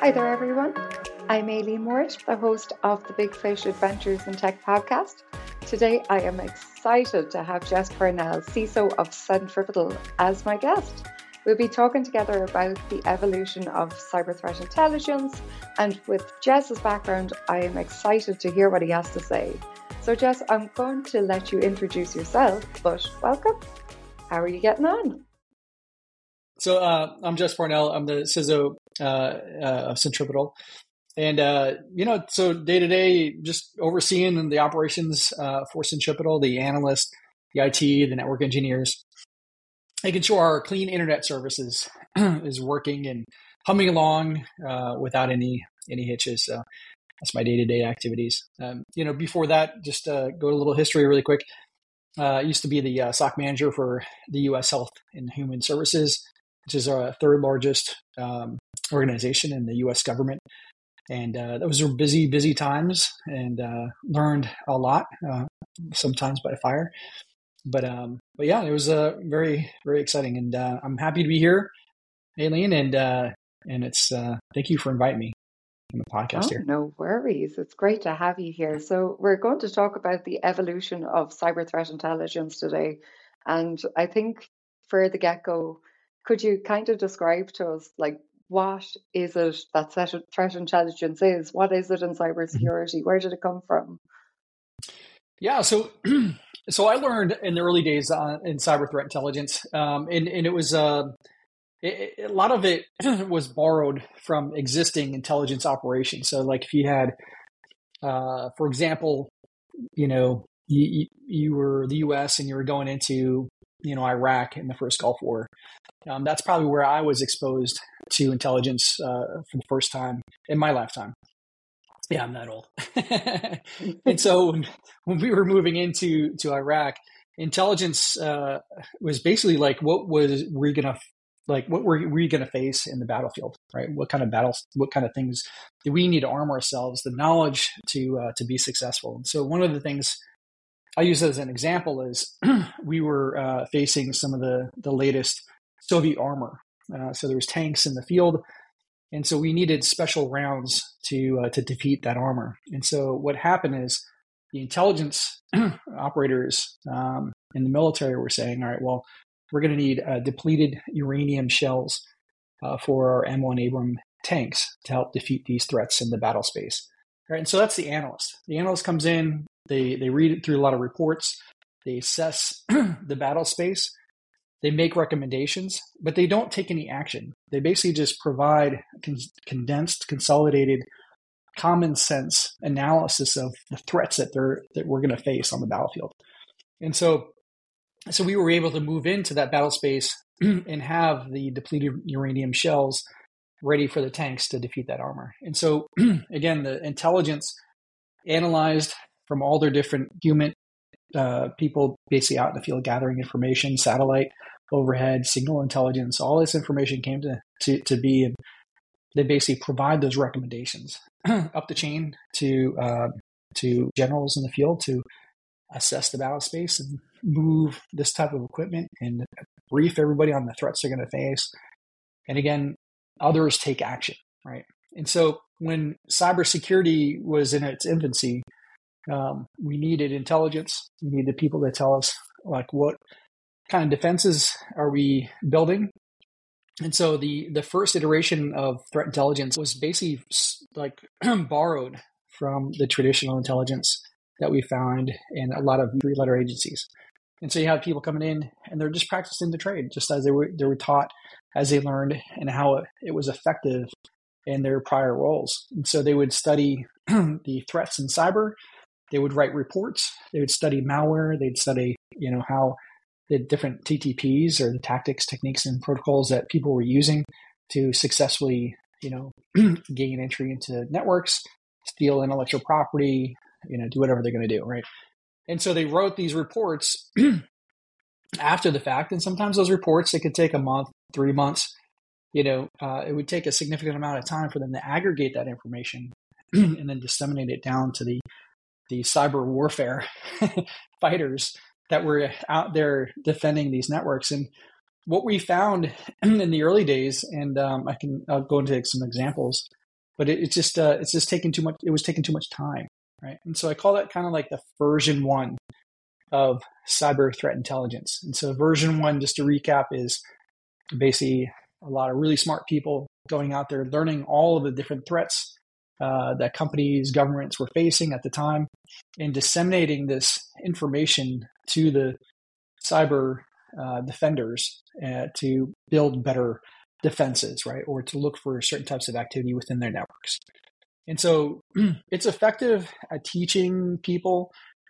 Hi there, everyone. I'm Aileen Mooritt, the host of the Big Fish Adventures in Tech podcast. Today, I am excited to have Jess Purnell, CISO of Centripetal, as my guest. We'll be talking together about the evolution of cyber threat intelligence, and with Jess's background, I am excited to hear what he has to say. So, Jess, I'm going to let you introduce yourself, but welcome. How are you getting on? So I'm Jess Purnell. I'm the CISO of Centripetal. And, so day to day, just overseeing the operations for Centripetal, the analysts, the IT, the network engineers, making sure our clean internet services is working and humming along without any hitches. So that's my day-to-day activities. Before that, just go to a little history really quick. I used to be the SOC manager for the U.S. Health and Human Services, which is our third largest organization in the U.S. government. And those were busy times, and learned a lot, sometimes by fire. But yeah, it was very, very exciting. And I'm happy to be here, Aileen, and it's thank you for inviting me on the podcast here. No worries. It's great to have you here. So we're going to talk about the evolution of cyber threat intelligence today. And I think for the get-go, could you kind of describe to us, like, what is it that threat intelligence is? What is it in cybersecurity? Where did it come from? Yeah, so I learned in the early days in cyber threat intelligence, and it was a lot of it was borrowed from existing intelligence operations. So, like, if you had, for example, you were the U.S. and you were going into Iraq in the first Gulf War. That's probably where I was exposed to intelligence for the first time in my lifetime. Yeah, I'm that old. And so when we were moving into Iraq, intelligence was basically like, what were we gonna face in the battlefield, right? What kind of things do we need to arm ourselves, the knowledge to be successful? And so one of the things I use as an example is we were facing some of the latest Soviet armor. So there was tanks in the field, and so we needed special rounds to defeat that armor. And so what happened is the intelligence operators in the military were saying, all right, well, we're going to need depleted uranium shells for our M1 Abrams tanks to help defeat these threats in the battle space. Right? And so that's the analyst. The analyst comes in, they read it through a lot of reports, they assess the battle space, they make recommendations, but they don't take any action. They basically just provide condensed, consolidated, common sense analysis of the threats that we're going to face on the battlefield. And so we were able to move into that battle space and have the depleted uranium shells ready for the tanks to defeat that armor. And so again, the intelligence analyzed from all their different human people basically out in the field gathering information, satellite, overhead, signal intelligence, all this information came to be, and they basically provide those recommendations up the chain to generals in the field to assess the battle space and move this type of equipment and brief everybody on the threats they're going to face. And again, others take action, right? And so when cybersecurity was in its infancy, we needed intelligence. We needed people to tell us, like, what kind of defenses are we building? And so the first iteration of threat intelligence was basically like borrowed from the traditional intelligence that we found in a lot of three-letter agencies. And so you have people coming in and they're just practicing the trade, just as they were taught, as they learned, and how it was effective in their prior roles. And so they would study the threats in cyber. They would write reports. They would study malware. They'd study, how the different TTPs, or the tactics, techniques, and protocols that people were using to successfully, gain entry into networks, steal intellectual property, do whatever they're going to do, right? And so they wrote these reports after the fact, and sometimes those reports, it could take a month, 3 months. It would take a significant amount of time for them to aggregate that information and then disseminate it down to the cyber warfare fighters that were out there defending these networks. And what we found in the early days, and I'll go into some examples, but it's just taking too much. It was taking too much time, right? And so I call that kind of like the version 1 of cyber threat intelligence. And so version 1, just to recap, is basically a lot of really smart people going out there, learning all of the different threats that companies, governments were facing at the time, and disseminating this information to the cyber defenders to build better defenses, right? Or to look for certain types of activity within their networks. And so it's effective at teaching people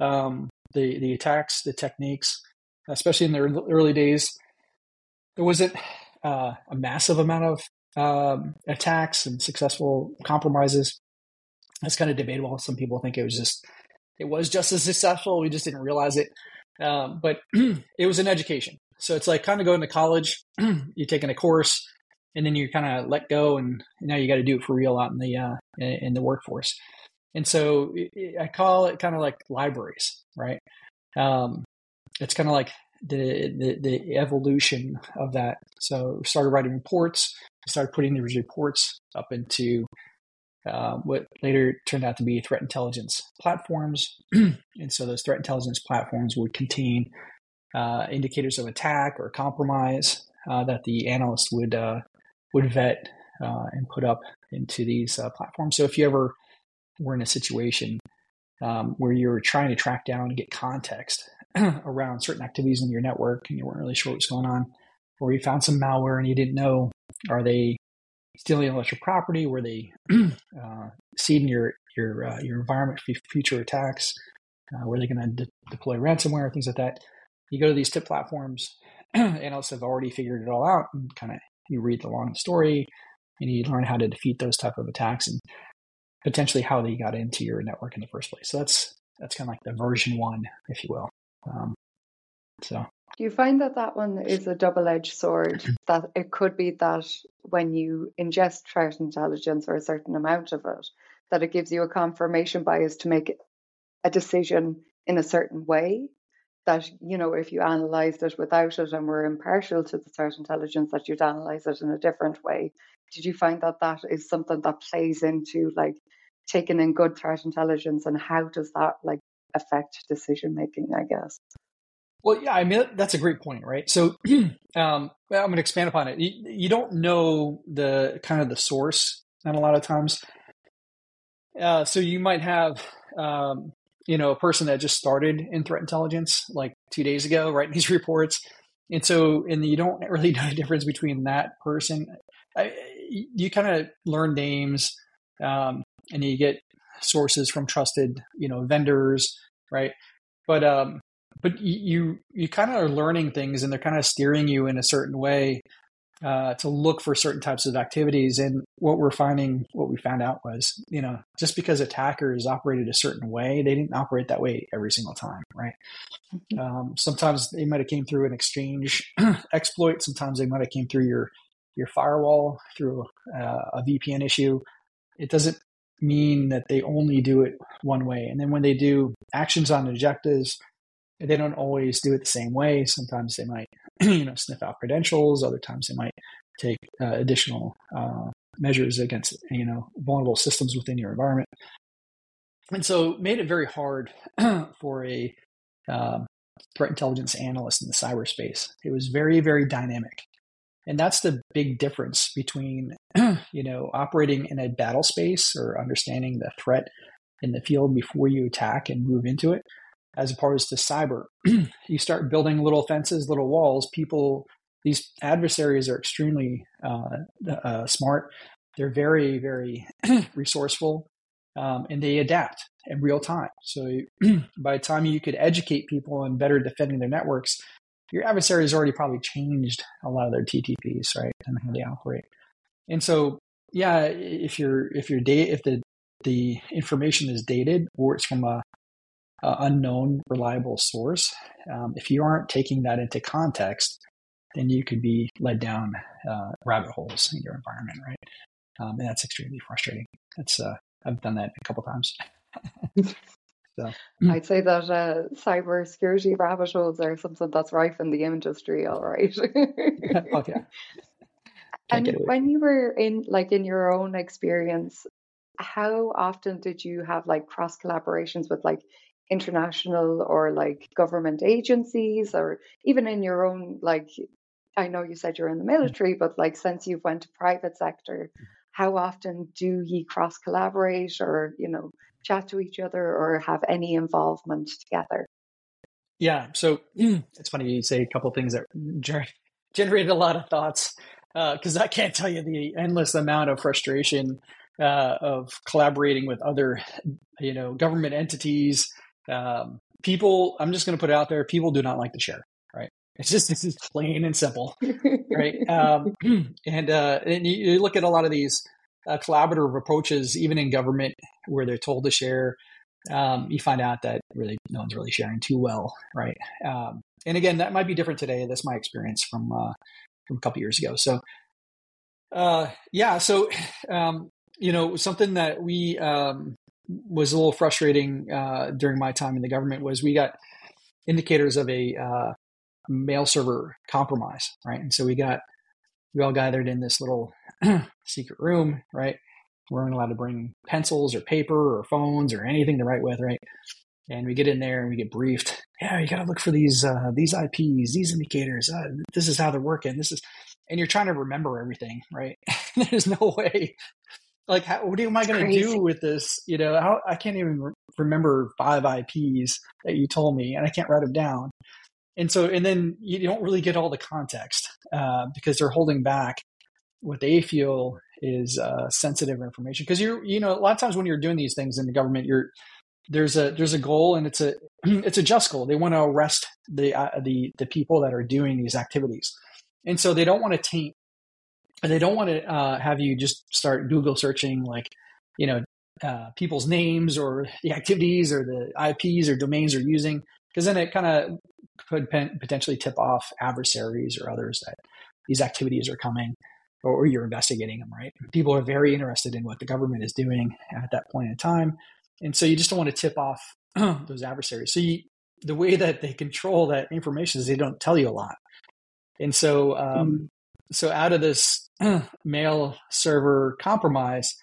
the attacks, the techniques, especially in the early days. There wasn't a massive amount of attacks and successful compromises. That's kind of debatable. Some people think it was just as successful. We just didn't realize it. But it was an education. So it's like kind of going to college, you're taking a course, and then you kind of let go, and now you got to do it for real out in the workforce. And so I call it kind of like libraries, right? It's kind of like the evolution of that. So we started writing reports, started putting these reports up into what later turned out to be threat intelligence platforms. And so those threat intelligence platforms would contain indicators of attack or compromise that the analyst would vet and put up into these platforms. So if you ever were in a situation where you're trying to track down and get context around certain activities in your network and you weren't really sure what's going on, or you found some malware and you didn't know, are they stealing intellectual property? Were they seeding your environment for future attacks? Were they going to deploy ransomware, things like that? You go to these tip platforms, analysts have already figured it all out, and kind of you read along the story, and you learn how to defeat those type of attacks and potentially how they got into your network in the first place. So that's kind of like the version 1, if you will. Do you find that one is a double-edged sword? That it could be that when you ingest threat intelligence or a certain amount of it, that it gives you a confirmation bias to make a decision in a certain way, that, if you analysed it without it and were impartial to the threat intelligence, that you'd analyse it in a different way. Did you find that is something that plays into like taking in good threat intelligence, and how does that like affect decision making, I guess? Well, yeah, I mean, that's a great point, right? So I'm going to expand upon it. You don't know the kind of the source, and a lot of times. So you might have, a person that just started in threat intelligence like 2 days ago, writing these reports. And you don't really know the difference between that person. You kind of learn names, and you get sources from trusted, vendors, right? But you kind of are learning things, and they're kind of steering you in a certain way to look for certain types of activities. And what we found out was, just because attackers operated a certain way, they didn't operate that way every single time, right? Sometimes they might have came through an exchange exploit. Sometimes they might have came through your firewall through a VPN issue. It doesn't mean that they only do it one way. And then when they do actions on objectives, they don't always do it the same way. Sometimes they might, sniff out credentials. Other times they might take additional measures against, vulnerable systems within your environment. And so made it very hard for a threat intelligence analyst in the cyberspace. It was very, very dynamic. And that's the big difference between, operating in a battle space or understanding the threat in the field before you attack and move into it, as opposed to cyber. You start building little fences, little walls. These adversaries are extremely smart. They're very, very resourceful, and they adapt in real time. So by the time you could educate people on better defending their networks, your adversary has already probably changed a lot of their TTPs, right, and how they operate. And so, yeah, if the information is dated or it's from a unknown, reliable source, if you aren't taking that into context, then you could be led down rabbit holes in your environment, right? And that's extremely frustrating. I've done that a couple times. So I'd say that cyber security rabbit holes are something that's rife in the industry, all right. Okay. Can't get And away when from you were in your own experience, how often did you have like cross collaborations with like international or like government agencies, or even in your own, like, I know you said you're in the it. military, but like since you've went to private sector, how often do ye cross collaborate, or, chat to each other, or have any involvement together? Yeah. So it's funny you say a couple of things that generated a lot of thoughts, because I can't tell you the endless amount of frustration of collaborating with other, government entities. People, I'm just going to put it out there. People do not like to share, right? This is plain and simple, right? And you look at a lot of these collaborative approaches, even in government, where they're told to share. You find out that really no one's really sharing too well, right? And again, that might be different today. That's my experience from a couple years ago. So, yeah. So, something that we was a little frustrating during my time in the government was we got indicators of a mail server compromise, right? And so we all gathered in this little secret room, right? We weren't allowed to bring pencils or paper or phones or anything to write with, right? And we get in there and we get briefed. Yeah, you got to look for these IPs, these indicators. This is how they're working. And you're trying to remember everything, right? There's no way. Like, what am I going to do with this? I can't even remember 5 IPs that you told me, and I can't write them down. And then you don't really get all the context because they're holding back what they feel is sensitive information. Because a lot of times when you're doing these things in the government, there's a goal, and it's a just goal. They want to arrest the people that are doing these activities, and so they don't want to taint. They don't want to have you just start Google searching people's names or the activities or the IPs or domains they're using, because then it kind of could potentially tip off adversaries or others that these activities are coming, or you're investigating them, right? People are very interested in what the government is doing at that point in time. And so you just don't want to tip off those adversaries. So the way that they control that information is they don't tell you a lot. And so, so out of this mail server compromise,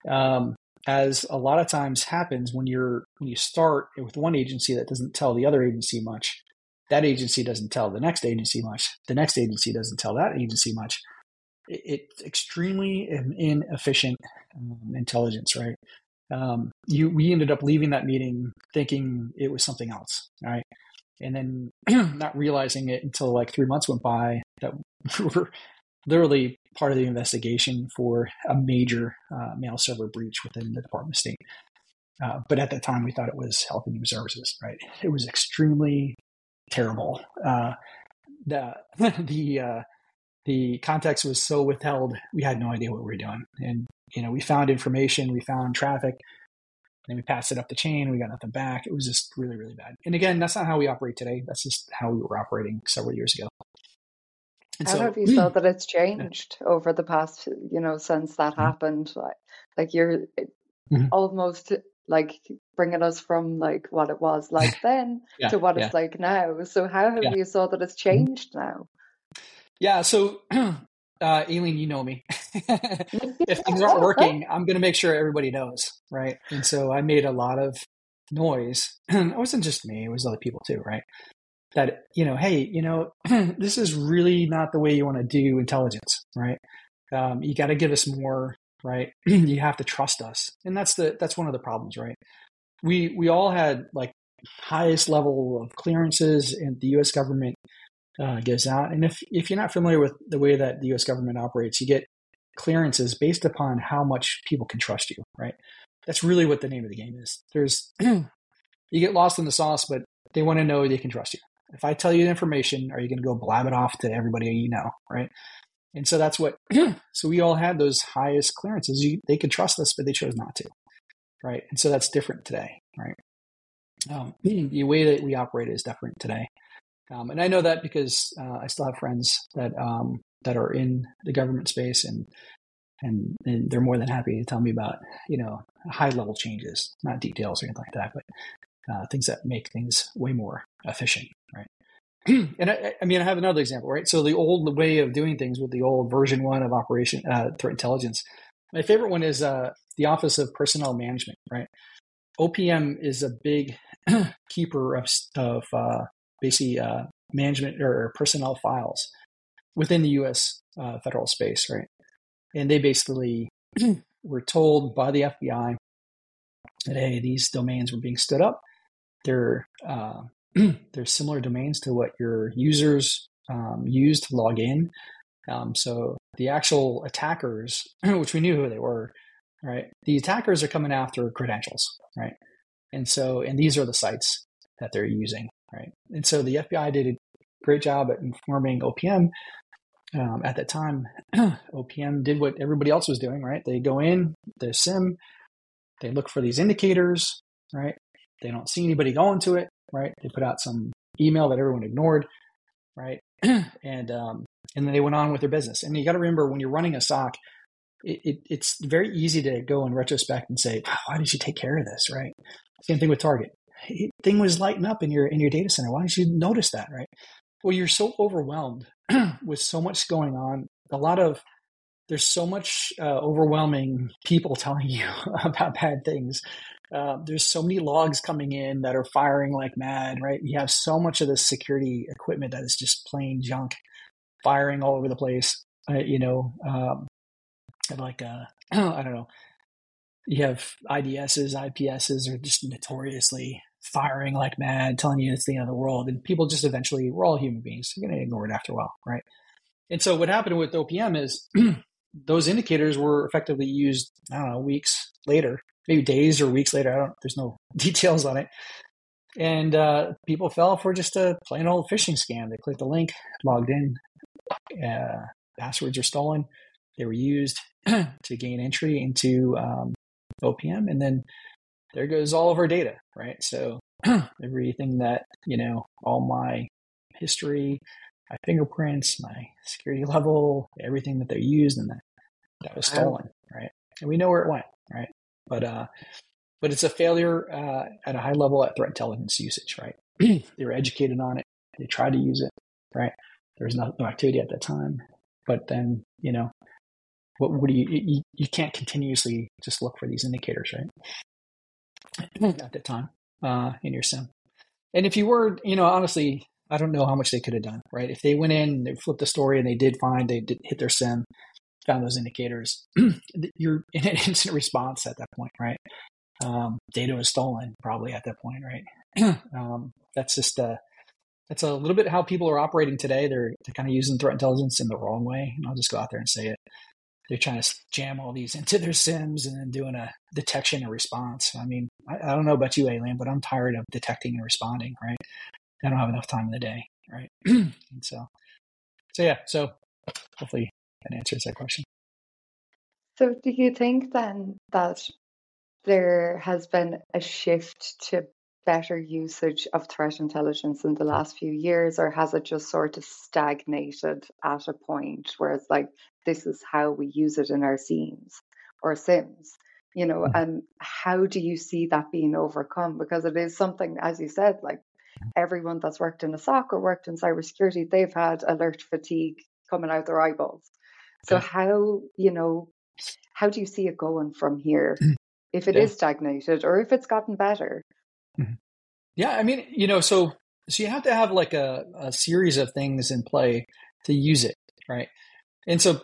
as a lot of times happens when you start with one agency that doesn't tell the other agency much, that agency doesn't tell the next agency much, the next agency doesn't tell that agency much. It's extremely inefficient intelligence, right? We ended up leaving that meeting thinking it was something else, right? And then not realizing it until like 3 months went by that we were literally part of the investigation for a major mail server breach within the Department of State. But at that time, we thought it was Health and Human Services, right? It was extremely terrible. The context was so withheld, we had no idea what we were doing. And, we found information, we found traffic, and we passed it up the chain, we got nothing back. It was just really, really bad. And again, that's not how we operate today. That's just how we were operating several years ago. And How so, have you felt that it's changed over the past, since that happened? Like you're Mhm. almost like bringing us from like what it was like then to what it's like now. So how have you saw that it's changed now? Yeah. So, Aileen, you know me. If things aren't working, I'm going to make sure everybody knows, right? And so I made a lot of noise. It wasn't just me; it was other people too, right? That hey, this is really not the way you want to do intelligence, right? You got to give us more, right? You have to trust us, and that's one of the problems, right? We all had like highest level of clearances in the U.S. government gives out. And if you're not familiar with the way that the U.S. government operates, you get clearances based upon how much people can trust you, right? That's really what the name of the game is. You get lost in the sauce, but they want to know they can trust you. If I tell you the information, are you going to go blab it off to everybody you know, right? And so that's what, so we all had those highest clearances. They could trust us, but they chose not to, right? And so that's different today, right? The way that we operate is different today. And I know that because I still have friends that are in the government space, and they're more than happy to tell me about high level changes, not details or anything like that, but things that make things way more efficient, right? And I mean, I have another example, right? So the old way of doing things with the old version 1 of Operation Threat Intelligence. My favorite one is the Office of Personnel Management, right? OPM is a big keeper of basically management or personnel files within the U.S. Federal space, right? And they basically were told by the FBI that, hey, these domains were being stood up. They're similar domains to what your users use to log in. So the actual attackers, which we knew who they were, right? The attackers are coming after credentials, right? And these are the sites that they're using, right? And so the FBI did a great job at informing OPM. At that time, OPM did what everybody else was doing, right? They go in their SIM, they look for these indicators, right? They don't see anybody going to it, right? They put out some email that everyone ignored, right? And then they went on with their business. And you got to remember, when you're running a SOC, it's very easy to go in retrospect and say, wow, why did you take care of this, right? Same thing with Target. Thing was lighting up in your data center. Why didn't you notice that, right? Well, you're so overwhelmed with so much going on. There's so much overwhelming people telling you about bad things. There's so many logs coming in that are firing like mad, right? You have so much of this security equipment that is just plain junk, firing all over the place. I don't know. You have IDSs, IPSs are just notoriously firing like mad, telling you it's the end of the world. And people just eventually, we're all human beings. You're going to ignore it after a while, right? And so what happened with OPM is those indicators were effectively used, I don't know, weeks later, maybe days or weeks later. There's no details on it. And people fell for just a plain old phishing scam. They clicked the link, logged in, passwords are stolen. They were used to gain entry into OPM, and then there goes all of our data, right? So everything that, all my history, my fingerprints, my security level, everything that they used, and that was stolen, right? And we know where it went, right? But it's a failure at a high level at threat intelligence usage, right? They were educated on it. They tried to use it, right? There was no activity at that time. But then, what do you can't continuously just look for these indicators, right? At the time in your SIM. And if you were, honestly, I don't know how much they could have done, right? If they went in, they flipped the story and they did hit their SIM, found those indicators, you're in an instant response at that point, right? Data was stolen probably at that point, right? That's just that's a little bit how people are operating today. They're kind of using threat intelligence in the wrong way. And I'll just go out there and say it. They're trying to jam all these into their SIMs and then doing a detection and response. I mean, I don't know about you, Alien, but I'm tired of detecting and responding, right? I don't have enough time in the day, right? And so hopefully that answers that question. So do you think then that there has been a shift to better usage of threat intelligence in the last few years, or has it just sort of stagnated at a point where it's like, this is how we use it in our SIEMs or SIMs, and how do you see that being overcome? Because it is something, as you said, like everyone that's worked in a SOC or worked in cybersecurity, they've had alert fatigue coming out their eyeballs. So how do you see it going from here? If it is stagnated or if it's gotten better? Yeah, I mean, so you have to have like a series of things in play to use it, right? And so,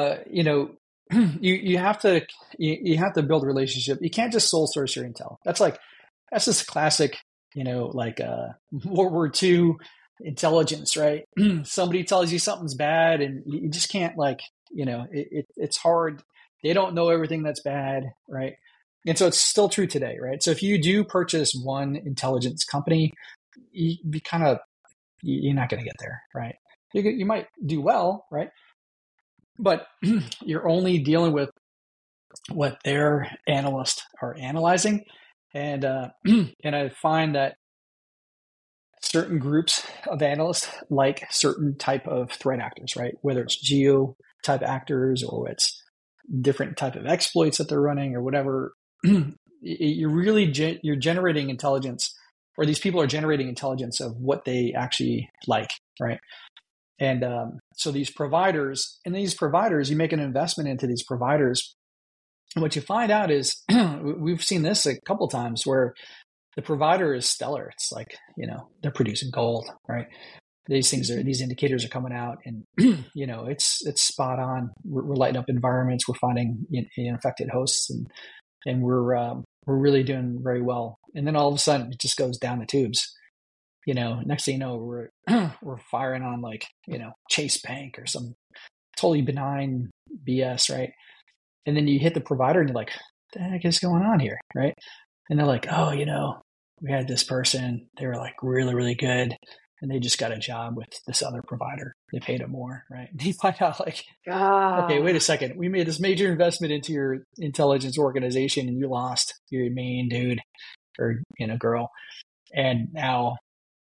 you have to build a relationship. You can't just sole source your intel. That's just classic, World War II intelligence, right? Somebody tells you something's bad, and you just can't it's hard. They don't know everything that's bad, right? And so it's still true today, right? So if you do purchase one intelligence company, you're not going to get there, right? You might do well, right? But you're only dealing with what their analysts are analyzing. And I find that certain groups of analysts like certain type of threat actors, right? Whether it's geo type actors or it's different type of exploits that they're running or whatever. You're generating intelligence or these people are generating intelligence of what they actually like, right? And so these providers, you make an investment into these providers. And what you find out is we've seen this a couple of times where the provider is stellar. It's like, they're producing gold, right? These indicators are coming out and, it's spot on. We're lighting up environments. We're finding infected hosts and we're really doing very well. And then all of a sudden it just goes down the tubes. Next thing you know, we're firing on Chase Bank or some totally benign BS, right? And then you hit the provider and you're like, what the heck is going on here, right? And they're like, oh, we had this person, they were like really, really good, and they just got a job with this other provider. They paid them more, right? And you find out okay, wait a second. We made this major investment into your intelligence organization and you lost your main dude or, girl. And now,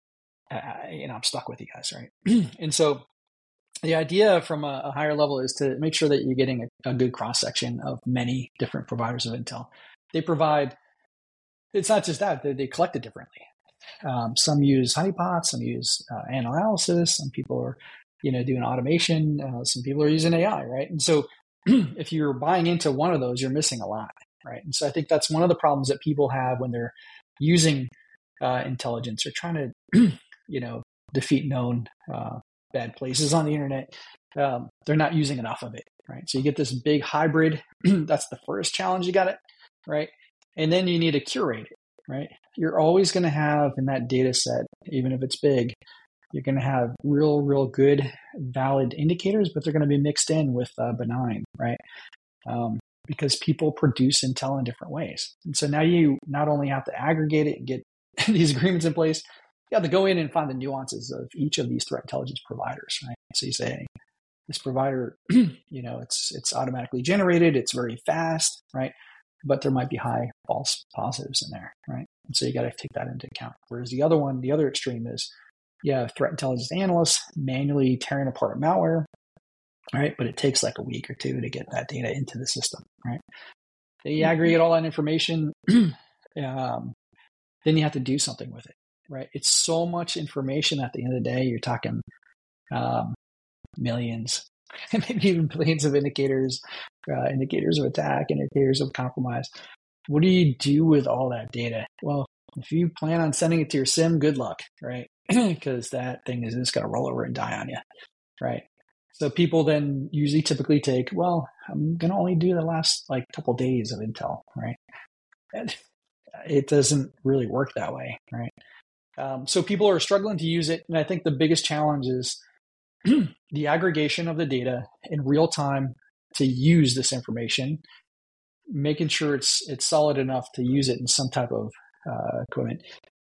I'm stuck with you guys, right? And so the idea from a higher level is to make sure that you're getting a good cross-section of many different providers of intel. They provide, it's not just that, they collect it differently. Some use honeypots, some use analysis, some people are, doing automation, some people are using AI, right? And so if you're buying into one of those, you're missing a lot, right? And so I think that's one of the problems that people have when they're using intelligence or trying to, defeat known bad places on the internet. They're not using enough of it, right? So you get this big hybrid. That's the first challenge you got it, right? And then you need to curate it, right? You're always going to have in that data set, even if it's big, you're going to have real good, valid indicators, but they're going to be mixed in with benign, right? Because people produce intel in different ways. And so now you not only have to aggregate it and get these agreements in place, you have to go in and find the nuances of each of these threat intelligence providers, right? So you say, hey, this provider, it's automatically generated, it's very fast, right? But there might be high false positives in there, right? And so you got to take that into account. Whereas the other extreme is you have threat intelligence analysts manually tearing apart malware, right? But it takes like a week or two to get that data into the system, right? They aggregate all that information, then you have to do something with it, right? It's so much information at the end of the day. You're talking millions, maybe even billions of indicators, indicators of attack, indicators of compromise. What do you do with all that data? Well, if you plan on sending it to your SIM, good luck, right? Because that thing is just going to roll over and die on you, right? So people then usually typically take, well, I'm going to only do the last couple of days of intel, right? And it doesn't really work that way, right? So people are struggling to use it. And I think the biggest challenge is the aggregation of the data in real time to use this information, making sure it's solid enough to use it in some type of equipment.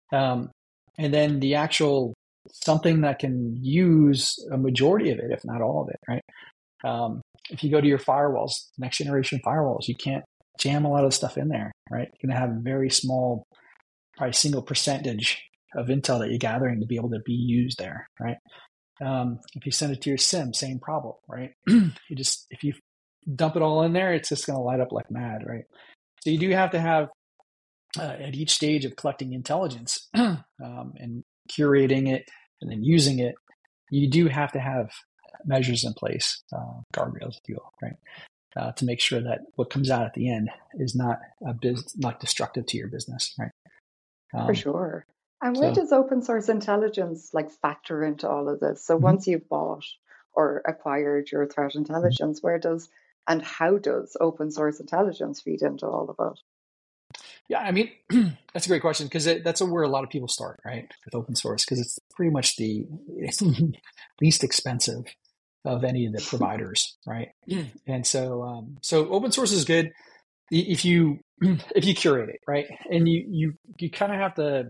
And then the actual something that can use a majority of it, if not all of it, right? If you go to your firewalls, next generation firewalls, you can't jam a lot of stuff in there, right? You're going to have a very small, probably single percentage of intel that you're gathering to be able to be used there, right? If you send it to your SIM, same problem, right? If you dump it all in there, it's just going to light up like mad, right? So you do have to have at each stage of collecting intelligence and curating it and then using it, you do have to have measures in place, guardrails, if you will, right? To make sure that what comes out at the end is not destructive to your business, right? For sure. And where does open source intelligence factor into all of this? So once you've bought or acquired your threat intelligence, and how does open source intelligence feed into all of it? Yeah, I mean, that's a great question because that's where a lot of people start, right? With open source, because it's pretty much the least expensive of any of the providers, right? And so open source is good if you curate it, right? And you kind of have to.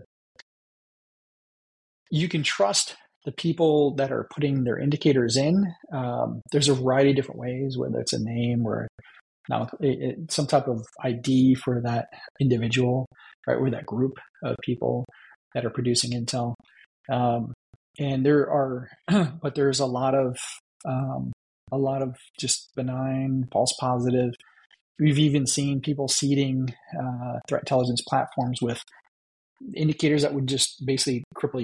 You can trust the people that are putting their indicators in. There's a variety of different ways, whether it's a name or some type of ID for that individual, right, or that group of people that are producing intel. And there's a lot of just benign false positive. We've even seen people seeding threat intelligence platforms with indicators that would just basically cripple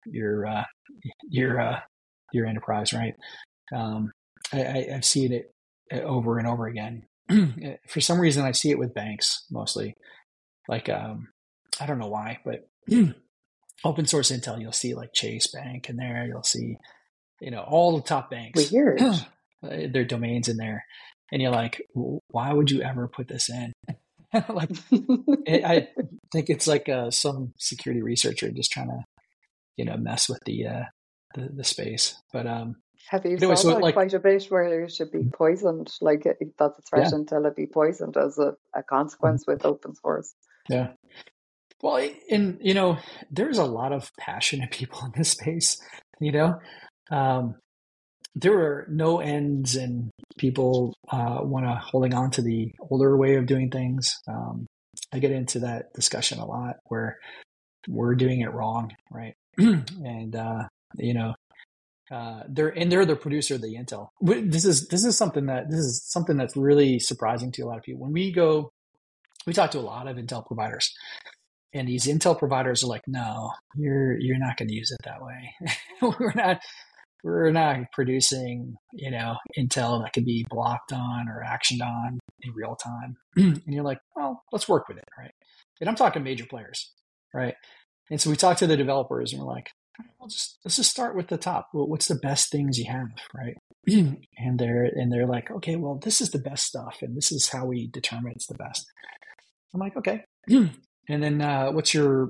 your enterprise, right? I've seen it over and over again. For some reason, I see it with banks mostly. Like, I don't know why, but open source intel, you'll see like Chase Bank in there. You'll see, all the top banks, Weird. their domains in there. And you're like, why would you ever put this in? Like, I think it's like some security researcher just trying to, mess with the space. But have you anyway, saw so that like, quite a bit where it should be poisoned, like that's a threat until it be poisoned as a consequence with open source. Yeah. Well, and there's a lot of passionate people in this space. There are no ends, and people want to holding on to the older way of doing things. I get into that discussion a lot where we're doing it wrong, right? And they're the producer of the intel. This is something that's really surprising to a lot of people. When we talk to a lot of intel providers, and these intel providers are like, no, you're not going to use it that way. We're not producing, intel that can be blocked on or actioned on in real time. And you're like, well, let's work with it, right? And I'm talking major players, right? And so we talk to the developers, and we're like, let's just start with the top. Well, what's the best things you have, right? And they're like, okay, well, this is the best stuff, and this is how we determine it's the best. I'm like, okay. And then what's your,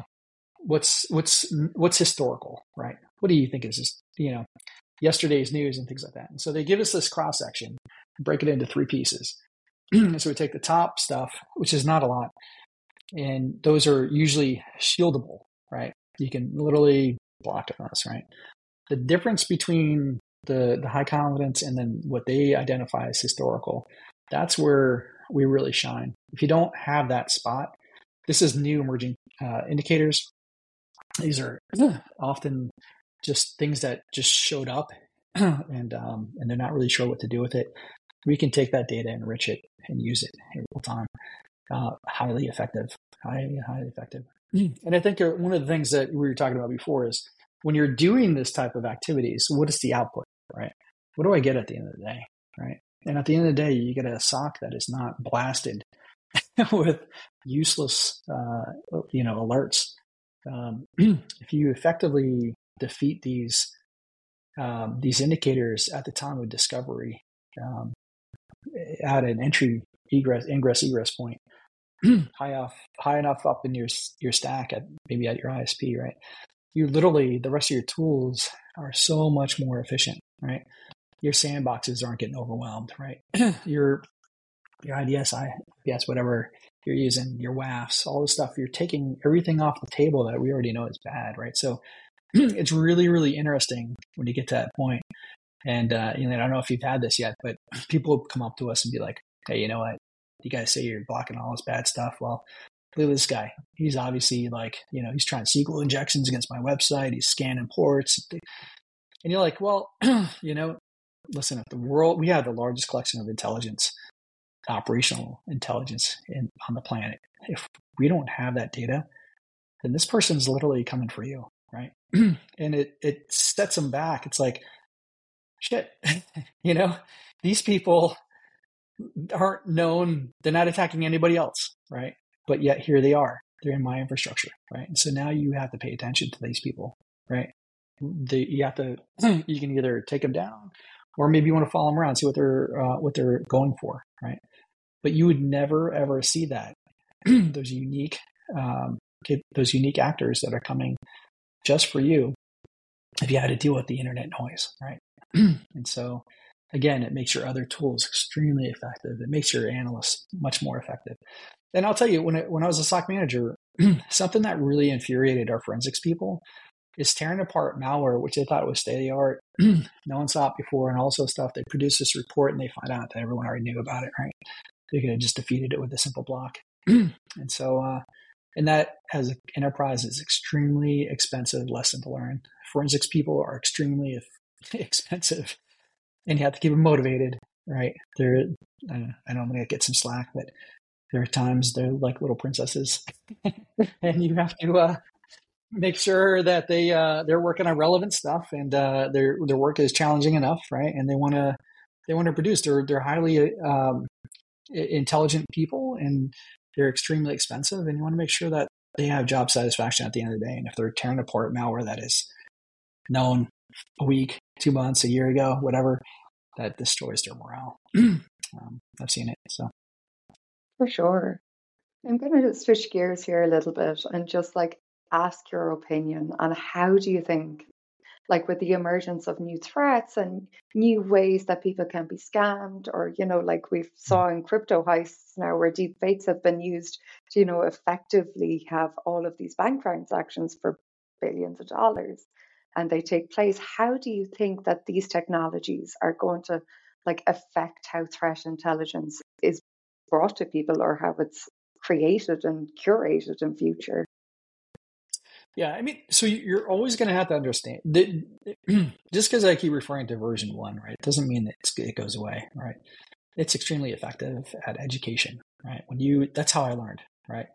what's historical, right? What do you think is just, yesterday's news and things like that? And so they give us this cross section, break it into 3 pieces. And so we take the top stuff, which is not a lot, and those are usually shieldable, right? You can literally block us, right? The difference between the high confidence and then what they identify as historical, that's where we really shine. If you don't have that spot, this is new emerging indicators. These are often just things that just showed up, and they're not really sure what to do with it. We can take that data, enrich it, and use it in real time. Highly effective. And I think one of the things that we were talking about before is when you're doing this type of activities, what is the output, right? What do I get at the end of the day, right? And at the end of the day, you get a SOC that is not blasted with useless, alerts. If you effectively defeat these indicators at the time of discovery, at an ingress egress point, high enough up in your stack maybe at your ISP, right? You literally, the rest of your tools are so much more efficient, right? Your sandboxes aren't getting overwhelmed, right? Your IDS, IPS, whatever you're using, your WAFs, all this stuff, you're taking everything off the table that we already know is bad, right? So it's really, really interesting when you get to that point. And, I don't know if you've had this yet, but people come up to us and be like, hey, you know what? You guys say you're blocking all this bad stuff. Well, look at this guy. He's obviously like, he's trying SQL injections against my website. He's scanning ports. And you're like, well, listen, we have the largest collection of intelligence, operational intelligence on the planet. If we don't have that data, then this person's literally coming for you, right? And it sets them back. It's like, shit, these people aren't known. They're not attacking anybody else, right? But yet here they are. They're in my infrastructure, right? And so now you have to pay attention to these people, right? You can either take them down, or maybe you want to follow them around, see what they're going for, right? But you would never ever see that those unique actors that are coming just for you if you had to deal with the internet noise, right? And so again, it makes your other tools extremely effective. It makes your analysts much more effective. And I'll tell you, when I was a SOC manager, something that really infuriated our forensics people is tearing apart malware, which they thought was state of the art. No one saw it before, and also stuff. They produce this report and they find out that everyone already knew about it, right? They could have just defeated it with a simple block. And so, and that as an enterprise is extremely expensive lesson to learn. Forensics people are extremely expensive, and you have to keep them motivated, right? I know I'm going to get some slack, but there are times they're like little princesses, and you have to make sure that they're working on relevant stuff, and their work is challenging enough, right? And they want to produce. They're highly intelligent people, and they're extremely expensive, and you want to make sure that they have job satisfaction at the end of the day. And if they're tearing apart malware that is known a week, 2 months, a year ago, whatever, that destroys their morale. I've seen it. So For sure. I'm going to switch gears here a little bit and just like ask your opinion on how do you think, like with the emergence of new threats and new ways that people can be scammed, or, like we've saw in crypto heists now where deep fakes have been used to, effectively have all of these bank transactions for billions of dollars and they take place. How do you think that these technologies are going to like affect how threat intelligence is brought to people or how it's created and curated in future? yeah, I mean, so you're always going to have to understand that just because I keep referring to version 1, right, doesn't mean that it goes away, right? It's extremely effective at education, right? That's how I learned, right?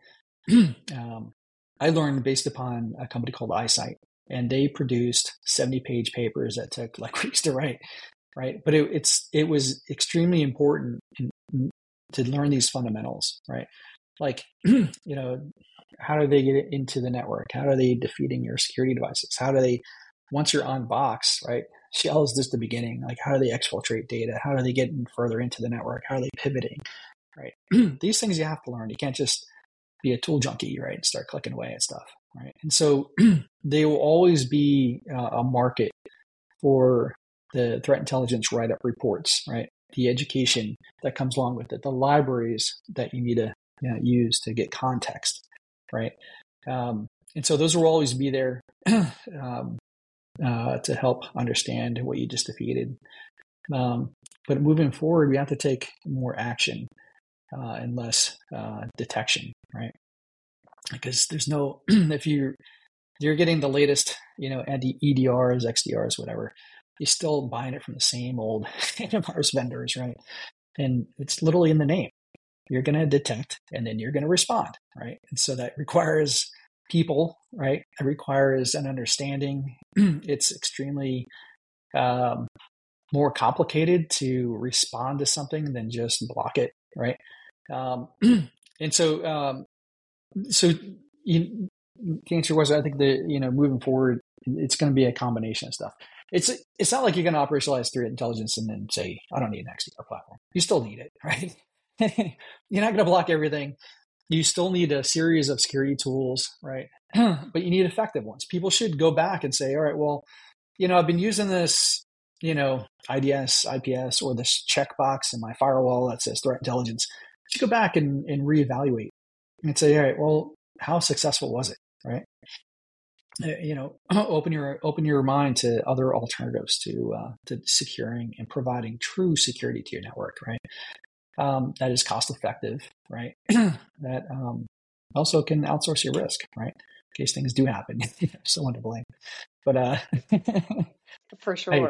I learned based upon a company called iSight, and they produced 70-page papers that took like weeks to write, right? But it was extremely important to learn these fundamentals, right? Like, how do they get into the network? How are they defeating your security devices? How do they, once you're on Box, right? Shell is just the beginning. Like, how do they exfiltrate data? How do they get further into the network? How are they pivoting, right? These things you have to learn. You can't just be a tool junkie, right? And start clicking away at stuff, right? And so they will always be a market for the threat intelligence write-up reports, right? The education that comes along with it, the libraries that you need to use to get context, right? And so those will always be there to help understand what you just defeated. But moving forward, we have to take more action and less detection, right? Because there's no, if you're getting the latest, EDRs, XDRs, whatever, you're still buying it from the same old antivirus vendors, right? And it's literally in the name. You're going to detect and then you're going to respond, right? And so that requires people, right? It requires an understanding. It's extremely more complicated to respond to something than just block it, right? And so, the answer was, I think that, moving forward, it's going to be a combination of stuff. It's not like you're going to operationalize threat intelligence and then say, I don't need an XDR platform. You still need it, right? You're not going to block everything. You still need a series of security tools, right? But you need effective ones. People should go back and say, all right, well, I've been using this, IDS, IPS, or this checkbox in my firewall that says threat intelligence. You should go back and reevaluate and say, all right, well, how successful was it, right? Open your mind to other alternatives to securing and providing true security to your network, right? That is cost effective, right? That also can outsource your risk, right? In case things do happen, someone to blame. But for sure.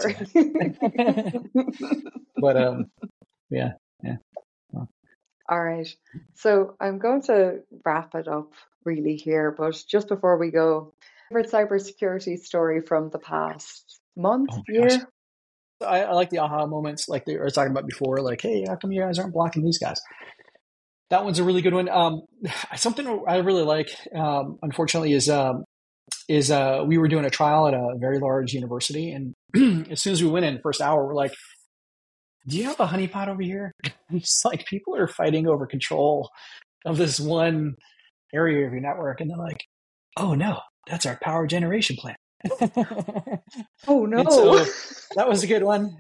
But yeah. Well. All right. So I'm going to wrap it up really here, but just before we go, favorite cybersecurity story from the past month, year? Gosh. I like the aha moments, like they were talking about before, like, hey, how come you guys aren't blocking these guys? That one's a really good one. Something I really like, unfortunately, is we were doing a trial at a very large university, and as soon as we went in, first hour, we're like, do you have a honeypot over here? It's like people are fighting over control of this one area of your network, and they're like, oh no, that's our power generation plant. Oh no! And so that was a good one.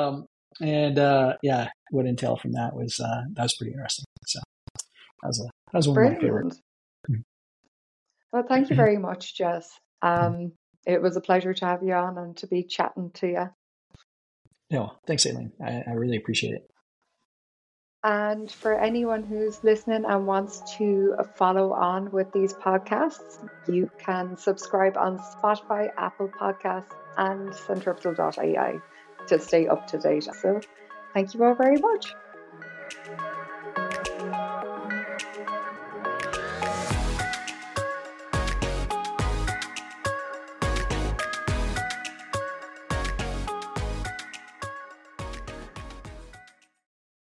Yeah, what intel from that was pretty interesting. So that was one Brilliant. of my favorites. Well, thank you very much, Jess. It was a pleasure to have you on and to be chatting to you. No, thanks, Aileen. I really appreciate it. And for anyone who's listening and wants to follow on with these podcasts, you can subscribe on Spotify, Apple Podcasts, and centripetal.ai to stay up to date. So thank you all very much.